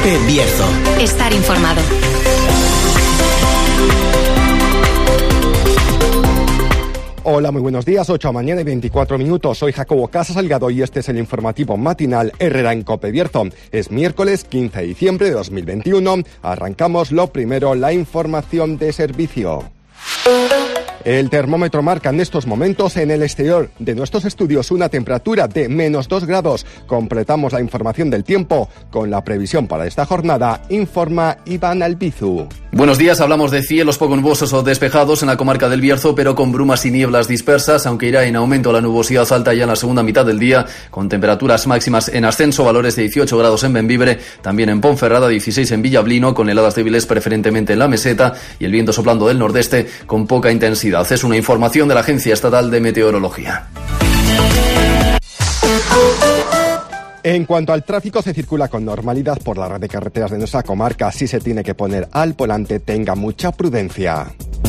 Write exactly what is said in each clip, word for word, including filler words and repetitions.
COPE Bierzo. Estar informado. Hola, muy buenos días, ocho de la mañana y veinticuatro minutos. Soy Jacobo Casa Salgado y este es el informativo matinal Herrera en COPE Bierzo. Es miércoles quince de diciembre de dos mil veintiuno. Arrancamos lo primero, la información de servicio. El termómetro marca en estos momentos en el exterior de nuestros estudios una temperatura de menos dos grados. Completamos la información del tiempo con la previsión para esta jornada, informa Iván Albizu. Buenos días, hablamos de cielos poco nubosos o despejados en la comarca del Bierzo, pero con brumas y nieblas dispersas, aunque irá en aumento la nubosidad alta ya en la segunda mitad del día, con temperaturas máximas en ascenso, valores de dieciocho grados en Bembibre, también en Ponferrada, dieciséis en Villablino, con heladas débiles preferentemente en la meseta y el viento soplando del nordeste con poca intensidad. Es una información de la Agencia Estatal de Meteorología. En cuanto al tráfico, se circula con normalidad por la red de carreteras de nuestra comarca. Si se tiene que poner al volante, tenga mucha prudencia.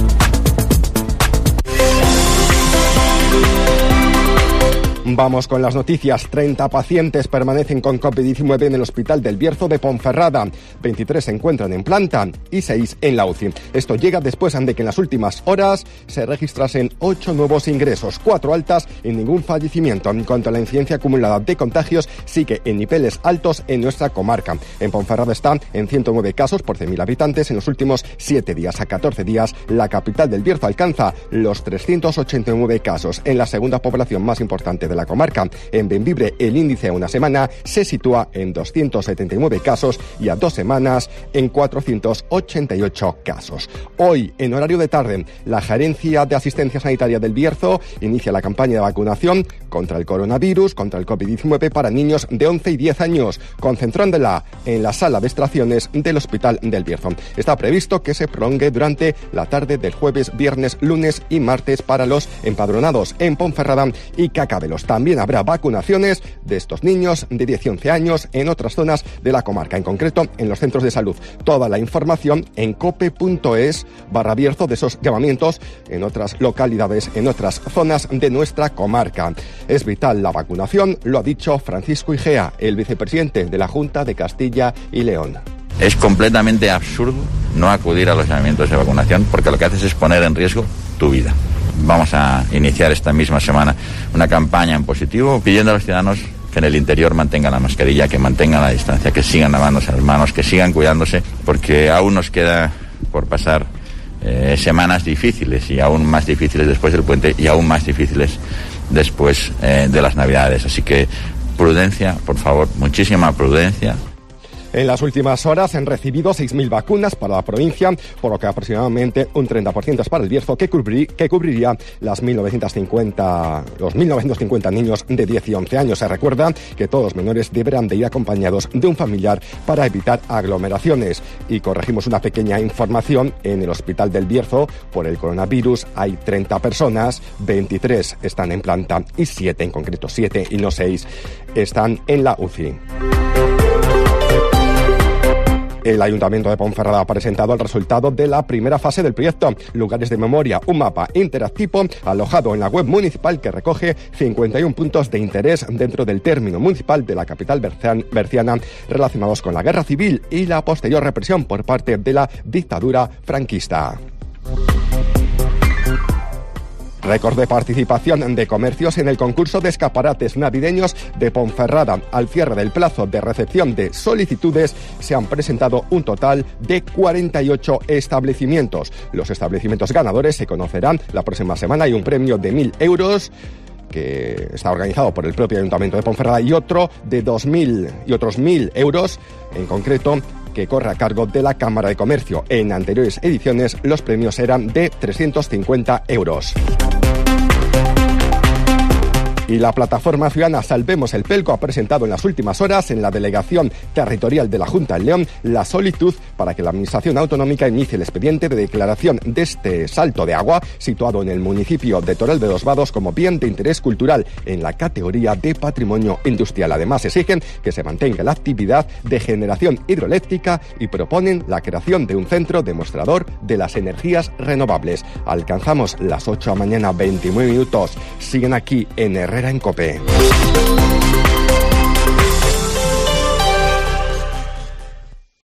Vamos con las noticias. treinta pacientes permanecen con COVID diecinueve en el Hospital del Bierzo de Ponferrada. veintitrés se encuentran en planta y seis en la U C I. Esto llega después de que en las últimas horas se registrasen ocho nuevos ingresos, cuatro altas y ningún fallecimiento. En cuanto a la incidencia acumulada de contagios, sigue en niveles altos en nuestra comarca. En Ponferrada está en ciento nueve casos por cien mil habitantes en los últimos siete días. A catorce días, la capital del Bierzo alcanza los trescientos ochenta y nueve casos. En la segunda población más importante de la comarca, en Bembibre, el índice a una semana se sitúa en doscientos setenta y nueve casos y a dos semanas en cuatrocientos ochenta y ocho casos. Hoy, en horario de tarde, la Gerencia de Asistencia Sanitaria del Bierzo inicia la campaña de vacunación contra el coronavirus, contra el COVID diecinueve para niños de once y diez años, concentrándola en la sala de extracciones del Hospital del Bierzo. Está previsto que se prolongue durante la tarde del jueves, viernes, lunes y martes para los empadronados en Ponferrada y Cacabelos. También habrá vacunaciones de estos niños de diez y once años en otras zonas de la comarca, en concreto en los centros de salud. Toda la información en cope.es barra Bierzo de esos llamamientos en otras localidades, en otras zonas de nuestra comarca. Es vital la vacunación, lo ha dicho Francisco Igea, el vicepresidente de la Junta de Castilla y León. Es completamente absurdo no acudir a los llamamientos de vacunación porque lo que haces es poner en riesgo tu vida. Vamos a iniciar esta misma semana una campaña en positivo pidiendo a los ciudadanos que en el interior mantengan la mascarilla, que mantengan la distancia, que sigan lavándose las manos, que sigan cuidándose, porque aún nos queda por pasar eh, semanas difíciles y aún más difíciles después del puente y aún más difíciles después eh, de las Navidades. Así que prudencia, por favor, muchísima prudencia. En las últimas horas se han recibido seis mil vacunas para la provincia, por lo que aproximadamente un treinta por ciento es para el Bierzo, que, cubrí, que cubriría las mil novecientos cincuenta, los mil novecientos cincuenta niños de diez y once años. Se recuerda que todos los menores deberán de ir acompañados de un familiar para evitar aglomeraciones. Y corregimos una pequeña información: en el Hospital del Bierzo, por el coronavirus, hay treinta personas, veintitrés están en planta y siete, en concreto siete y no seis, están en la U C I. El Ayuntamiento de Ponferrada ha presentado el resultado de la primera fase del proyecto Lugares de Memoria, un mapa interactivo alojado en la web municipal que recoge cincuenta y uno puntos de interés dentro del término municipal de la capital berciana relacionados con la guerra civil y la posterior represión por parte de la dictadura franquista. Récord de participación de comercios en el concurso de escaparates navideños de Ponferrada. Al cierre del plazo de recepción de solicitudes se han presentado un total de cuarenta y ocho establecimientos. Los establecimientos ganadores se conocerán la próxima semana. Hay un premio de mil euros que está organizado por el propio Ayuntamiento de Ponferrada y otro de dos mil y otros mil euros en concreto que corre a cargo de la Cámara de Comercio. En anteriores ediciones los premios eran de trescientos cincuenta euros. Y la plataforma ciudadana Salvemos el Pelco ha presentado en las últimas horas en la Delegación Territorial de la Junta de León la solicitud para que la Administración Autonómica inicie el expediente de declaración de este salto de agua situado en el municipio de Torel de los Vados como bien de interés cultural en la categoría de patrimonio industrial. Además, exigen que se mantenga la actividad de generación hidroeléctrica y proponen la creación de un centro demostrador de las energías renovables. Alcanzamos las ocho de la mañana, veintinueve minutos. Siguen aquí en Herrera en COPE.